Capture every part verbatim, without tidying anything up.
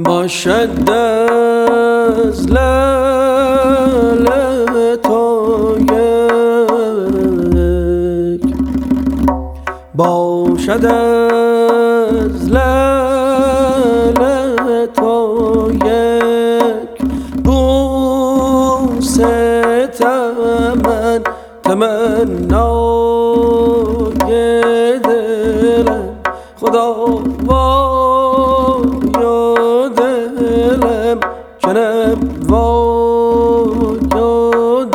باشد از لعل تو یک، باشد از لعل تو یک بوسه تمن تمنای دلم خدا وای دلم جنم وای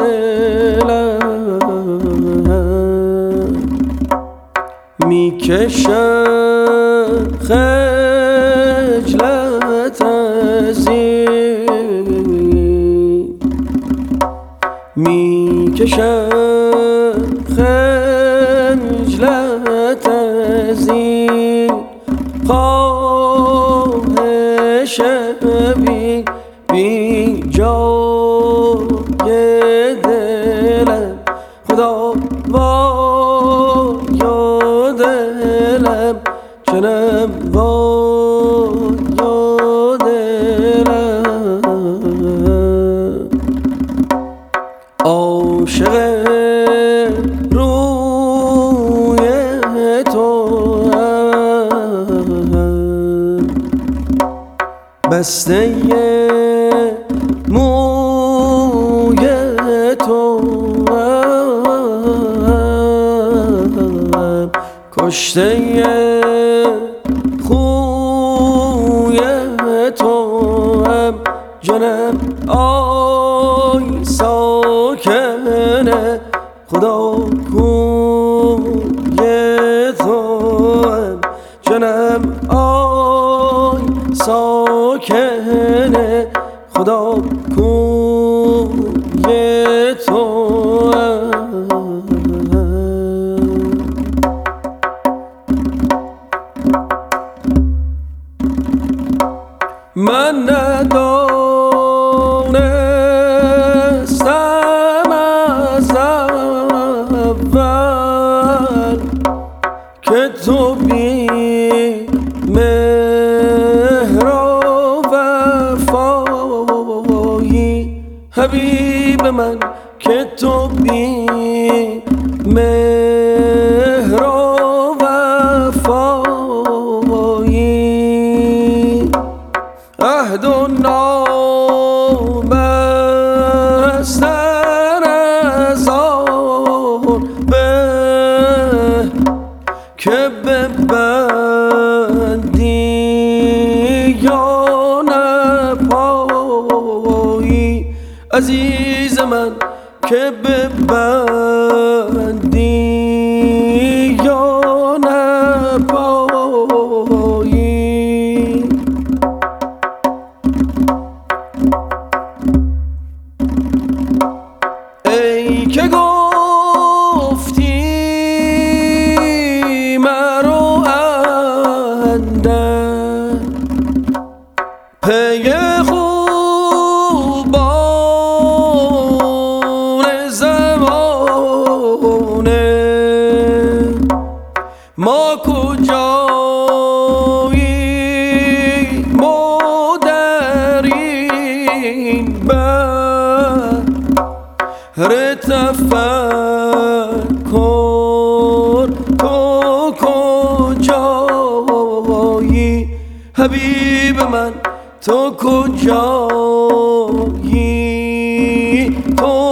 دلم میکشم خجلت از این، میکشم خجلت از این خواهش بی بی جای دلم خدا وای دلم جنم وای دلم عاشق روی تو بسته موی تو کشته خوی تو جنم آی ساکنه خدا کوی تو جنم آی ساکنه خدا کوی تو من ندانستم از اول که تو بی مهر و وفایی حبیب من که تو بی مهر و وفایی عهد و نام بستن از آن به که ببندی یا نپایی عزیز من که ببندی یا نپایی ای که گفتی مرو اندر پی خوبان زمانه ما کجایی ما در این بر تفکر تو کجایی حبیب من تو کجایی تو